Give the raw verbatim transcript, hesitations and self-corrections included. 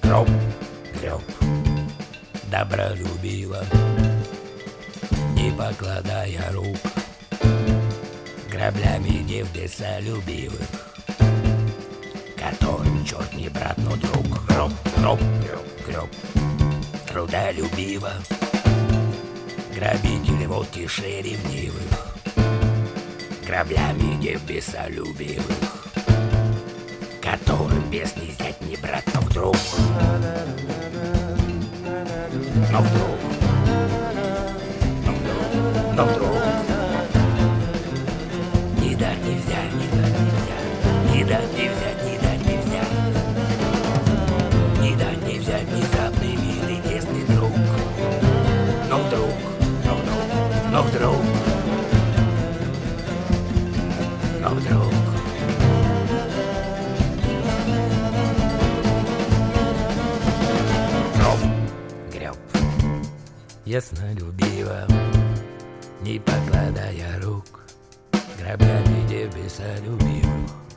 гроб, греб, добролюбиво, не покладая рук, граблями дев бесолюбивых, которым черт не брат, но друг. Гроб, гроб, греб, греб, трудолюбиво, грабители вот тише ревнивых, граблями дев бесолюбивых, которым бес не зять, не брат, но вдруг, но вдруг, но вдруг, но вдруг, не дать не взять, не дать не взять, не дать не взять, не дать не взять, не дать не взять внезапный милый тесный друг, но вдруг, но вдруг, но вдруг, но вдруг. Яснолюбиво, не покладая рук, граблями дев бесолюбивых,